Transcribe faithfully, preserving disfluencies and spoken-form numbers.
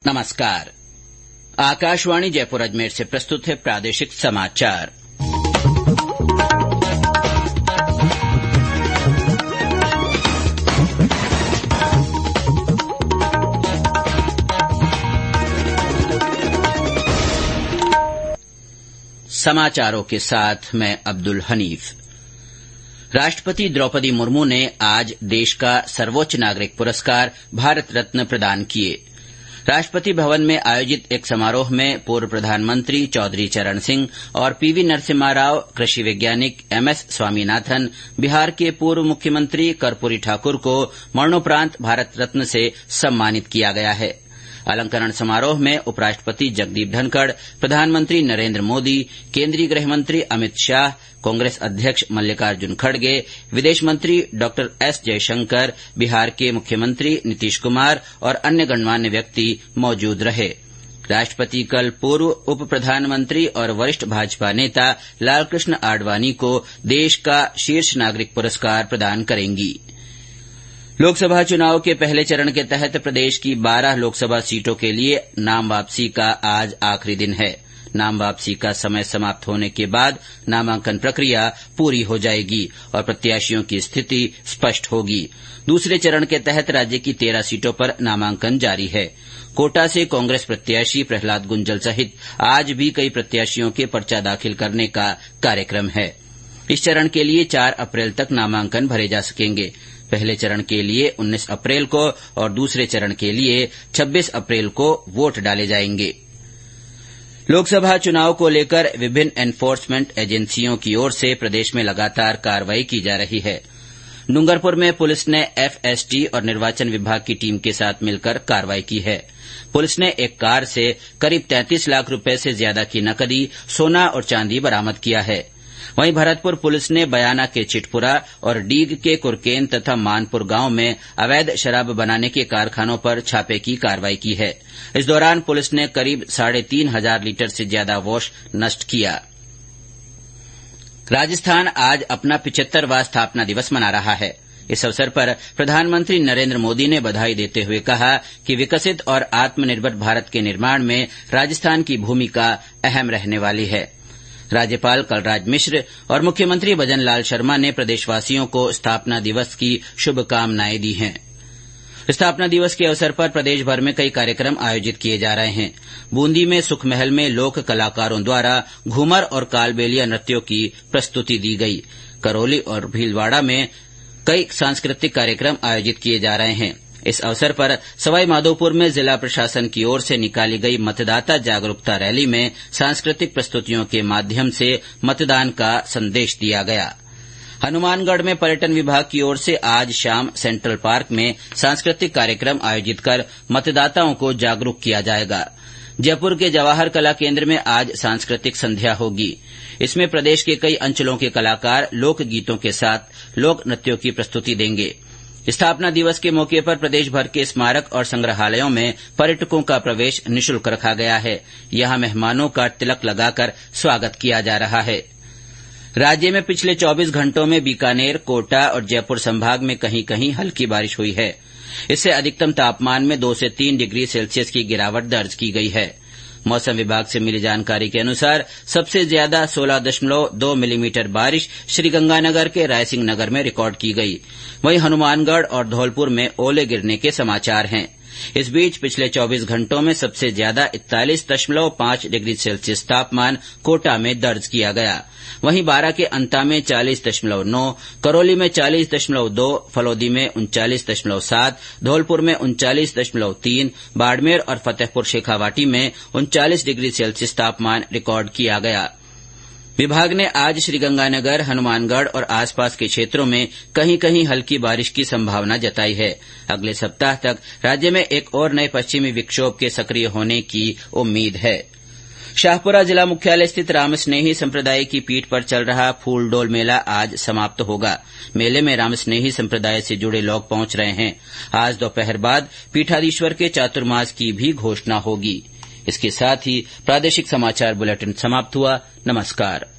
नमस्कार। आकाशवाणी जयपुर अजमेर से प्रस्तुत है प्रादेशिक समाचार। समाचारों के साथ मैं अब्दुल हनीफ। राष्ट्रपति द्रौपदी मुर्मू ने आज देश का सर्वोच्च नागरिक पुरस्कार भारत रत्न प्रदान किए। राष्ट्रपति भवन में आयोजित एक समारोह में पूर्व प्रधानमंत्री चौधरी चरण सिंह और पीवी नरसिम्हा राव, कृषि वैज्ञानिक एमएस स्वामीनाथन, बिहार के पूर्व मुख्यमंत्री कर्पूरी ठाकुर को मरणोपरांत भारत रत्न से सम्मानित किया गया है। अलंकरण समारोह में उपराष्ट्रपति जगदीप धनखड़, प्रधानमंत्री नरेन्द्र मोदी, केन्द्रीय गृह मंत्री अमित शाह, कांग्रेस अध्यक्ष मल्लिकार्जुन खड़गे, विदेश मंत्री डॉ एस जयशंकर, बिहार के मुख्यमंत्री नीतीश कुमार और अन्य गणमान्य व्यक्ति मौजूद रहे। राष्ट्रपति कल पूर्व उप प्रधानमंत्री और वरिष्ठ भाजपा नेता लालकृष्ण आडवाणी को देश का शीर्ष नागरिक पुरस्कार प्रदान करेंगी। लोकसभा चुनाव के पहले चरण के तहत प्रदेश की बारह लोकसभा सीटों के लिए नाम वापसी का आज आखिरी दिन है। नाम वापसी का समय समाप्त होने के बाद नामांकन प्रक्रिया पूरी हो जाएगी और प्रत्याशियों की स्थिति स्पष्ट होगी। दूसरे चरण के तहत राज्य की तेरह सीटों पर नामांकन जारी है। कोटा से कांग्रेस प्रत्याशी प्रहलाद गुंजल सहित आज भी कई प्रत्याशियों के पर्चा दाखिल करने का कार्यक्रम है। इस चरण के लिए चार अप्रैल तक नामांकन भरे जा सकेंगे। पहले चरण के लिए उन्नीस अप्रैल को और दूसरे चरण के लिए छब्बीस अप्रैल को वोट डाले जाएंगे। लोकसभा चुनाव को लेकर विभिन्न एनफोर्समेंट एजेंसियों की ओर से प्रदेश में लगातार कार्रवाई की जा रही है। डूंगरपुर में पुलिस ने एफएसटी और निर्वाचन विभाग की टीम के साथ मिलकर कार्रवाई की है। पुलिस ने एक कार से करीब तैंतीस लाख रुपए से ज्यादा की नकदी, सोना और चांदी बरामद किया है। वहीं भरतपुर पुलिस ने बयाना के चिटपुरा और डीग के कुरकेन तथा मानपुर गांव में अवैध शराब बनाने के कारखानों पर छापे की कार्रवाई की है। इस दौरान पुलिस ने करीब साढ़े तीन हजार लीटर से ज्यादा वॉश नष्ट किया। राजस्थान आज अपना पिचहत्तरवां स्थापना दिवस मना रहा है। इस अवसर पर प्रधानमंत्री नरेन्द्र मोदी ने बधाई देते हुए कहा कि विकसित और आत्मनिर्भर भारत के निर्माण में राजस्थान की भूमिका अहम रहने वाली है। राज्यपाल कलराज मिश्र और मुख्यमंत्री भजन लाल शर्मा ने प्रदेशवासियों को स्थापना दिवस की शुभकामनाएं दी हैं। स्थापना दिवस के अवसर पर प्रदेश भर में कई कार्यक्रम आयोजित किए जा रहे हैं। बूंदी में सुखमहल में लोक कलाकारों द्वारा घूमर और कालबेलिया नृत्यों की प्रस्तुति दी गई। करौली और भीलवाड़ा में कई सांस्कृतिक कार्यक्रम आयोजित किए जा रहे हैं। इस अवसर पर सवाई माधोपुर में जिला प्रशासन की ओर से निकाली गई मतदाता जागरूकता रैली में सांस्कृतिक प्रस्तुतियों के माध्यम से मतदान का संदेश दिया गया। हनुमानगढ़ में पर्यटन विभाग की ओर से आज शाम सेंट्रल पार्क में सांस्कृतिक कार्यक्रम आयोजित कर मतदाताओं को जागरूक किया जाएगा। जयपुर के जवाहर कला केन्द्र में आज सांस्कृतिक संध्या होगी। इसमें प्रदेश के कई अंचलों के कलाकार लोकगीतों के साथ लोक नृत्यों की प्रस्तुति देंगे। स्थापना दिवस के मौके पर प्रदेश भर के स्मारक और संग्रहालयों में पर्यटकों का प्रवेश निःशुल्क रखा गया है। यहां मेहमानों का तिलक लगाकर स्वागत किया जा रहा है। राज्य में पिछले चौबीस घंटों में बीकानेर, कोटा और जयपुर संभाग में कहीं कहीं हल्की बारिश हुई है। इससे अधिकतम तापमान में दो से तीन डिग्री सेल्सियस की गिरावट दर्ज की गई है। मौसम विभाग से मिली जानकारी के अनुसार सबसे ज्यादा सोलह दशमलव दो मिलीमीटर बारिश श्रीगंगानगर के रायसिंह नगर में रिकॉर्ड की गई। वहीं हनुमानगढ़ और धौलपुर में ओले गिरने के समाचार हैं। इस बीच पिछले चौबीस घंटों में सबसे ज्यादा इकतालीस दशमलव पांच डिग्री सेल्सियस तापमान कोटा में दर्ज किया गया। वहीं बारां के अंता में चालीस दशमलव नौ, करौली में चालीस दशमलव दो, फलौदी में उनचालीस दशमलव सात, धौलपुर में उनचालीस दशमलव तीन, बाड़मेर और फतेहपुर शेखावाटी में उनचालीस डिग्री सेल्सियस तापमान रिकॉर्ड किया गया। विभाग ने आज श्रीगंगानगर, हनुमानगढ़ और आसपास के क्षेत्रों में कहीं कहीं हल्की बारिश की संभावना जताई है। अगले सप्ताह तक राज्य में एक और नए पश्चिमी विक्षोभ के सक्रिय होने की उम्मीद है। शाहपुरा जिला मुख्यालय स्थित रामस्नेही संप्रदाय की पीठ पर चल रहा फूलडोल मेला आज समाप्त होगा। मेले में रामस्नेही संप्रदाय से जुड़े लोग पहुंच रहे हैं। आज दोपहर बाद पीठाधीश्वर के चातुर्मास की भी घोषणा होगी। इसके साथ ही प्रादेशिक समाचार बुलेटिन समाप्त हुआ। नमस्कार।